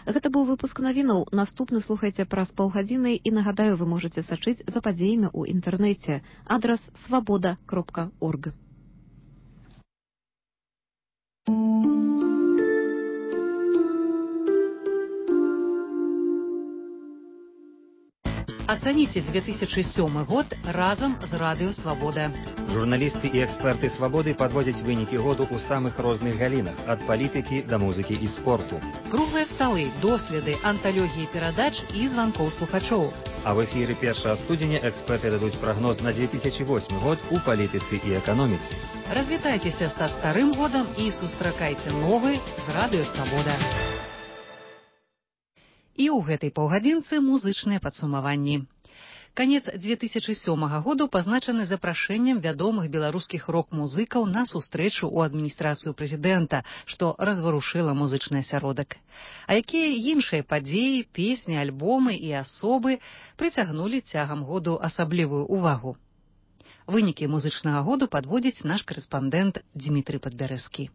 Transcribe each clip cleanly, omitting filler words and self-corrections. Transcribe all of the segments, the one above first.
Гэта быў выпуск навінаў. Наступны слухайце праз паўгадзіны і нагадаю, вы можаце сачыць за падзеямі ў інтэрнэце. Адрас свабода.орг. Ацаніце 2007 год разам з Радыё Свабода. Журналісты і эксперты Свабоды падводзяць вынікі году ў самых розных галінах, ад палітыкі да музыкі і спорту. Круглыя сталы, доследы, анталогіі перадач і званкоў слухачоў. А в эфіры 1 студзеня эксперты дадуць прагноз на 2008 год у палітыцы і эканоміцы. Развітайцеся са старым годам і сустракайце новы з Радыё Свабода. І ў гэтай паўгадзінцы музычныя падсумаванні. Канец 2007 году пазначаны запрашэннем вядомых беларускіх рок-музыкаў на сустрэчу ў адміністрацыю прэзідэнта, што разварушыла музычны асяродак. А якія іншыя падзеі, песні, альбомы і асобы прыцягнулі цягам году асаблівую ўвагу? Вынікі музычнага году падводзіць наш карэспандэнт Дмітрый Падбярэзкі.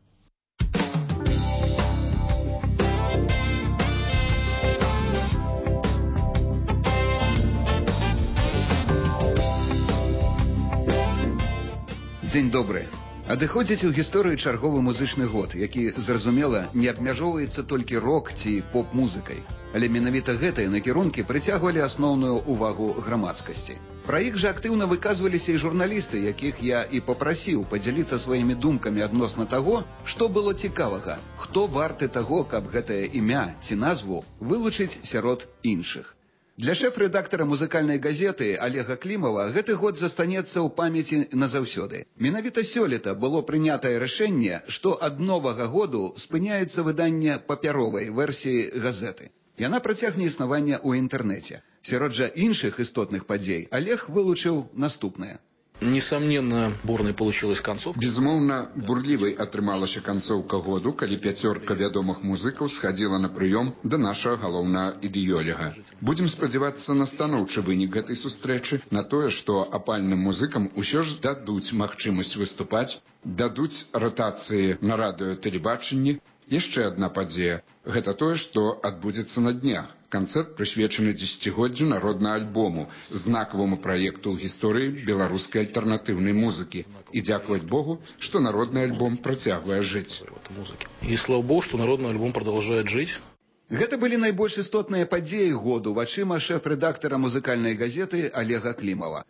Дзень добры. Адыходзіць у гісторыі чарговы музычны год, які, зразумела, не абмяжоўваецца толькі рок ці поп-музыкай. Але менавіта гэтыя накірункі прыцягвалі асноўную ўвагу грамадскасці. Пра іх жа актыўна выказваліся і журналісты, якіх я і папрасіў падзяліцца сваімі думкамі адносна таго, што было цікавага, хто варты таго, каб гэтае імя ці назву вылучыць сярод іншых. Для шэф-рэдактара музыкальнай газеты Олега Клімова гэты год застанецца ў памяці назаўсёды. Менавіта сёлета было прынятае рашэнне, што ад новага году спыняецца выданне папяровай версіі газеты. Яна працягне існаванне ў інтэрнэце. Сярод жа іншых істотных падзей Олег вылучыў наступнае. Несомненно, бурной получилась концовка. Безумоўна, бурлівай атрымалася канцоўка году, калі 5 вядомых музыкаў схадзіла на прыём да нашага галоўнага ідэолага. Будзем спадзявацца на станоўчы вынік гэтай сустрэчы, на тое, што апальным музыкам усё ж дадуць магчымасць выступаць, дадуць ратацыі на радыё-тэлебачанні. Яшчэ адна падзея. Гэта тое, што адбудзецца на днях. Канцэрт прысвечаны 10-годдзю народнага альбому, знакаваму праекту ў гісторыі беларускай альтэрнатыўнай музыкі. І дзякаваць Богу, што народны альбом працягвае жыць. І слава Богу, што народны альбом продолжает жыць. Гэта былі найбольш істотныя падзеі году вачыма шэф-рэдактара музыкальнай газеты Олега Клімова.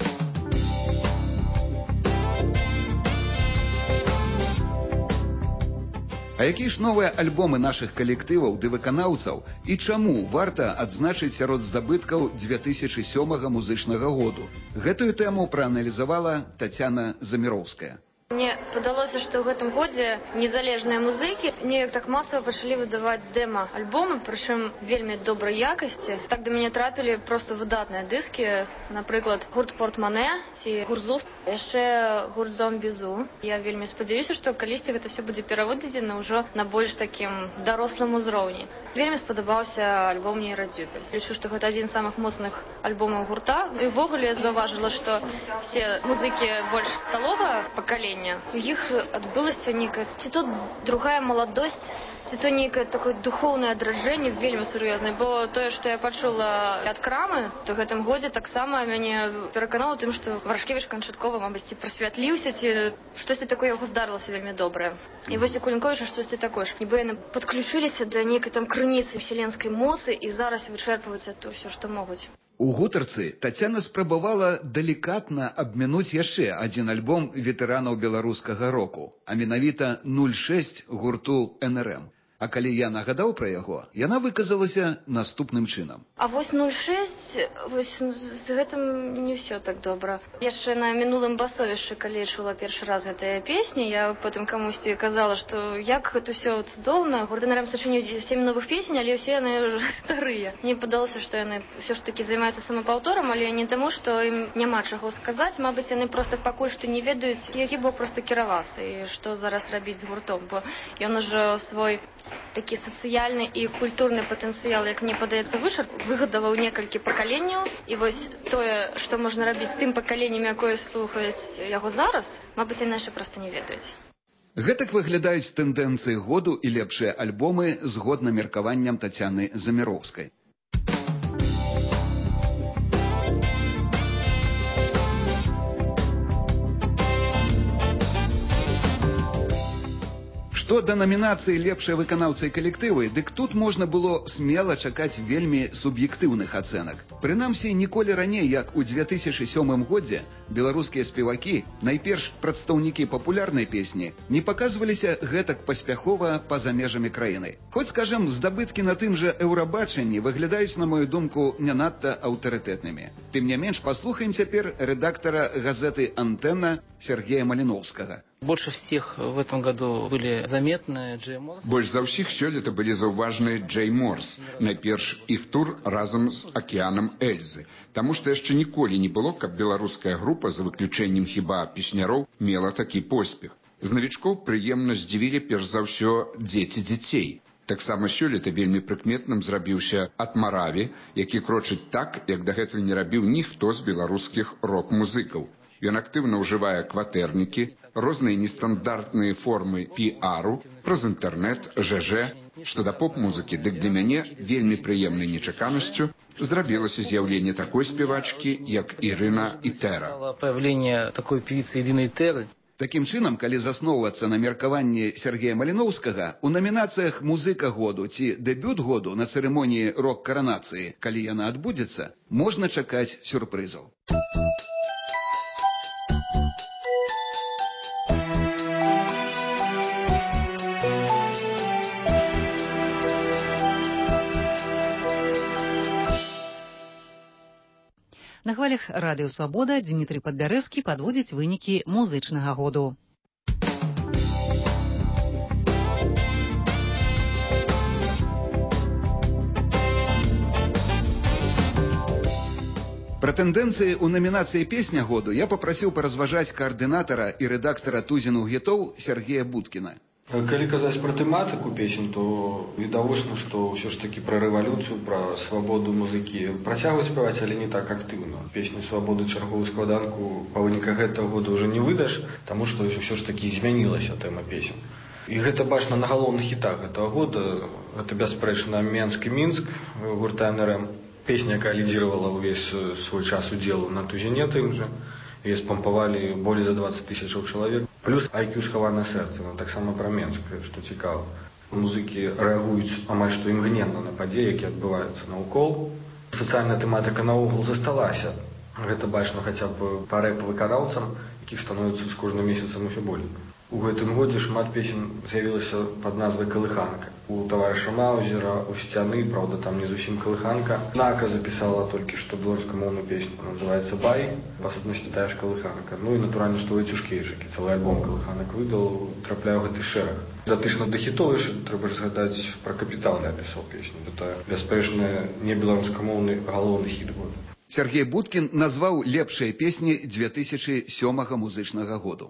А якія ж новыя альбомы нашых калектываў ды выканаўцаў і чаму варта адзначыць сярод здабыткаў 2007 музычнага году? Гэтую тэму прааналізавала Тацяна Заміроўская. Мне падалося, што ў гэтым годзе незалежныя музыкі неяк так масава пачалі выдаваць дэма-альбомы, прычым вельмі добрай якасці. Так да мяне трапілі проста выдатныя дыскі, напрыклад, гурт Портмане ці гурт Зуф, яшчэ гурт Зомбі-Зу. Я вельмі спадзяюся, што калісьці гэта все будзе перавыдадзена ўжо на больш такім дарослым узроўні. Вельмі спадабаўся альбом «Нейрадзюбель». Лічу, што гэта адзін з самых моцных альбомаў гурта. І ўвогуле я заўважыла, што все музыкі больш сталога пакалення, у іх адбылася нейкая ці то другая маладосць, ці то нейкае такое духоўнае адраджэнне вельмі сур'ёзнае, бо тое, што я пачула ад крамы, то гэтым годзе таксама мяне пераканала тым, што Варашкевіч канчаткова, мабыць, прасвятліўся, ці штосьці такое яго здарылася вельмі добрае. І вось у Кулінковіча штосьці такое ж. Нібы яны падключыліся да нейкай там крыніцы вселенскай моцы і зараз вычэрпваюць то ўсё, што могуць. У гутарцы Тацяна спрабавала далікатна абмінуць яшчэ адзін альбом ветэранаў беларускага року, а менавіта 06 гурту НРМ. А калі я нагадаў пра яго, яна выказалася наступным чынам. А вось 06, вось з гэтым не ўсё так добра. Яшчэ на мінулым басовішчы, калі чула першы раз гэтыя песні, я потым камусьці казала, што як гэта ўсё цудоўна. Гурт НРМ сачыніў 7 новых песень, але ўсе яны ўжо старыя. Мне падалося, што яны ўсё ж такі займаюцца самапаўторам, але не таму, што ім няма чаго сказаць. Мабыць, яны проста пакуль што не ведаюць, які бок проста кіравацца і што зараз рабіць з гуртом, бо ён ужо свой такі сацыяльны і культурны патэнцыял, як мне падаецца, выгадаваў некалькі пакаленняў. І вось тое, што можна рабіць з тым пакаленнем, якое слухаюць яго зараз, мабыць, яны яшчэ проста не ведаюць. Гэтак выглядаюць тэндэнцыі году і лепшыя альбомы згодна меркаванням Тацяны Заміроўскай. Што да намінацыі лепшыя выканаўцы і калектывы, дык тут можна было смела чакаць вельмі суб'ектыўных ацэнак. Прынамсі, ніколі раней, як у 2007 годзе, беларускія спевакі, найперш прадстаўнікі папулярнай песні, не паказваліся гэтак паспяхова па-за межамі краіны. Хоць, скажам, здабыткі на тым жа Еўрабачанні выглядаюць, на мою думку, не надта аўтарытэтнымі. Тым не менш, паслухаем цяпер рэдактара газеты «Антэнна» Сергея Маліновскага. Больше всех в этом году были заметны Джей Морс. Больш за ўсіх сёлета былі заўважныя Джей Морс. Найперш іх тур разам з акіянам Эльзы. Таму што яшчэ ніколі не было, каб беларуская група, за выключэннем хіба песняроў, мела такі поспех. З навічкоў прыемна здзівілі перш за ўсё дзеці дзяцей. Таксама сёлета вельмі прыкметным зрабіўся Атмараві, які крочыць так, як дагэтуль не рабіў ніхто з беларускіх рок-музыкаў. Ён актыўна ўжывае кватэрнікі, розныя нестандартныя формы піару, праз інтэрнэт, ЖЖ. Што да поп-музыкі, дык для мяне вельмі прыемнай нечаканасцю зрабілася з'яўленне такой спевачкі, як Ірына Ітэра. Появление такой певицы Ирины Итеры. Такім чынам, калі засноўвацца на меркаванні Сергея Маліноўскага, у намінацыях «Музыка году» ці «Дэбют году» на цырымоніі рок-каранацыі, калі яна адбудзецца, можна чакаць сюрпрызаў. На хвалях радыё «Свабода» Дмітрый Падбярэзкі падводзіць вынікі музычнага году. Пра тэндэнцыі ў намінацыі «Песня году» я папрасіў паразважаць каардынатара і рэдактара «Тузіну гітоў» Сергея Будкіна. Калі казаць пра тэматыку песень, то відавочна, што ўсё ж такі пра рэвалюцыю, пра свабоду музыкі працягваюць спяваць, але не так актыўна. Песню «Свабоды» чарговую складанку па выніках гэтага года ўжо не выдаш, таму што ўсё ж такі змянілася тэма песень. І гэта бачна на галоўных хітах гэтага года. Гэта бясспрэчна «Менск» і «Мінск» гурта НРМ. Песня, якая лідзіравала ўвесь свой час удзелу на «Тузіне» тым жа. Ее спампавалі болей за 20 тысячаў чалавек. Плюс «IQ схаванае сэрца», таксама пра Менск, што цікава. Музыкі рэагуюць амаль што імгненна на падзеі, якія адбываюцца наўкол. Сацыяльная тэматыка наогул засталася. Гэта бачна хаця б па рэп-выканаўцам, якіх становіцца з кожным месяцам усё болей. У гэтым годзе шмат песень з'явілася пад назвай «Калыханка». У таварыша Маузера, у «Сцяны», правда, там не зусім калыханка. Нака запісала толькі што беларускамоўную песню, называецца «Бай», па сутнасці тая ж калыханка. Ну і натуральна, што і Цюшкевіч, які цэлы альбом калыханак выдал, трапляе ў гэты шэраг. Датычна да хітоў трэба ж згадаць пра «Капітал», я пісаў песню. Гэта бясспрэчна не беларускамоўны галоўны хіт года. Сергей Будкін назваў лепшыя песні 2007 музычнага году.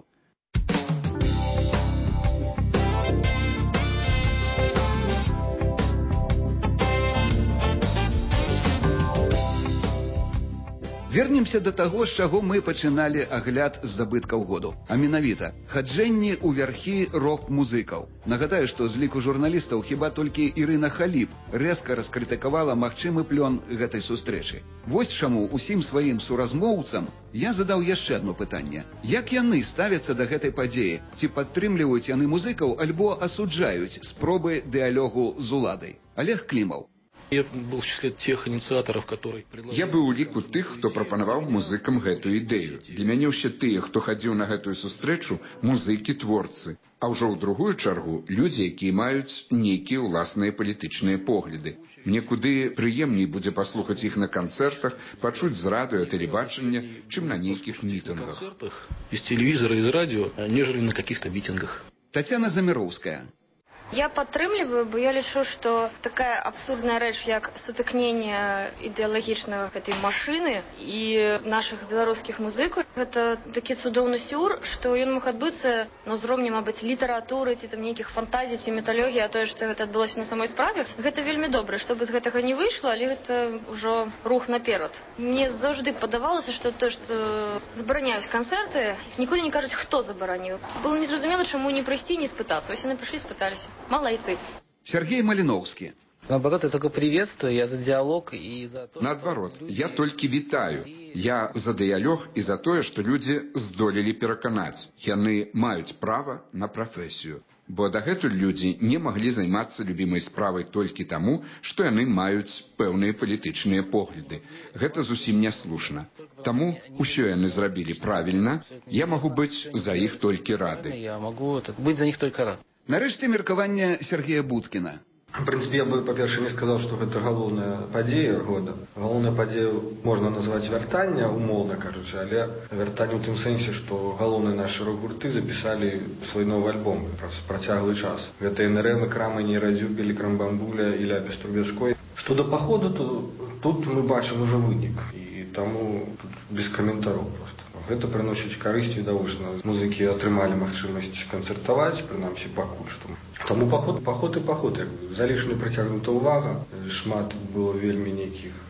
Вернемся да таго, з чаго мы пачыналі агляд здабыткаў году. А менавіта, хаджэнні ў вярхі рок-музыкаў. Нагадаю, што з ліку журналістаў хіба толькі Ірына Халіп рэзка раскрытыкавала магчымы плён гэтай сустрэчы. Вось чаму усім сваім суразмоўцам я задаў яшчэ адно пытанне. Як яны ставяцца да гэтай падзеі? Ці падтрымліваюць яны музыкаў, альбо асуджаюць спробы дыялогу з уладай? Олег Клімаў. Я был в числе тех инициаторов, которые предложили... Я быў у ліку тых, хто прапанаваў музыкам гэтую ідэю. Для мяне ўсе тыя, хто хадзіў на гэтую сустрэчу, музыкі, творцы. А ўжо ў другую чаргу людзі, якія маюць нейкія ўласныя палітычныя погляды. Мне куды прыемней будзе паслухаць іх на канцэртах, пачуць з радыё, тэлебачання, чым на нейкіх мітынгах. Из телевизора, из радио, нежели на каких-то митингах. Тацяна Заміроўская. Я падтрымліваю, бо я лічу, што такая абсурдная рэч, як сутыкненне ідэалагічнага гэтай машыны і нашых беларускіх музыкаў, гэта такі цудоўны сюр, што ён мог адбыцца на ўзроўні, мабыць, літаратуры ці там нейкіх фантазій ці міталогіі, а тое, што гэта адбылося на самой справе, гэта вельмі добра, што бы з гэтага не выйшла, але гэта ўжо рух наперад. Мне заўжды падавалася, што тое, што забараняюць канцэрты, ніколі не кажуць, хто забараніў. Было незразумела, чаму не прыйсці, не спытацца. Вось яны прыйшлі, спыталіся. Молодцы. Сергей Малиновский. Наоборот, я только приветствую, я за диалог и за то, Наадварот, я толькі вітаю. Я за дыялог і за тое, што людзі здолелі пераканаць. Яны маюць права на прафесію. Бо дагэтуль людзі не маглі займацца любімай справай толькі таму, што яны маюць пэўныя палітычныя погляды. Гэта зусім няслушна. Таму ўсё яны зрабілі правільна, я магу быць за іх толькі рады. Я могу быць за них только рад. Нарэшце меркаванне Сергея Будкіна. В принципе, я бы, по-перше, не сказал, что это галоўная падзея года. Галоўная падзея можно назвать вяртанне, умоўна кажучы, але вяртанне ў тым сэнсе, што галоўныя нашы рок-гурты запісалі свой новы альбом праз працяглы час. Гэта НРМ, Крамы, Нейрадзюбель, Крамбамбуля і Ляпіс Трубецкой. Што да паходу, то тут мы бачым уже вынік. І таму тут без каментараў просто. Гэта прыносіць карысць відавочна. Музыкі атрымалі магчымасць канцэртаваць, прынамсі пакуль што. Таму паход і паход. Залішне прыцягнута ўвага. Шмат было вельмі нейкіх